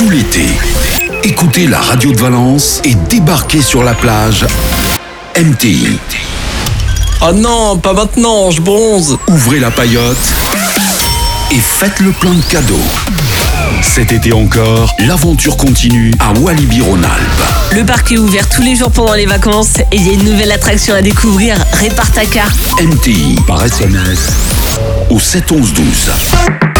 tout l'été. Écoutez la radio de Valence et débarquez sur la plage MTI. Oh non, pas maintenant, je bronze. Ouvrez la paillote et faites le plein de cadeaux. Cet été encore, l'aventure continue à Walibi-Rhône-Alpes. Le parc est ouvert tous les jours pendant les vacances et il y a une nouvelle attraction à découvrir. Répare ta carte. MTI par SMS au 7 11 12.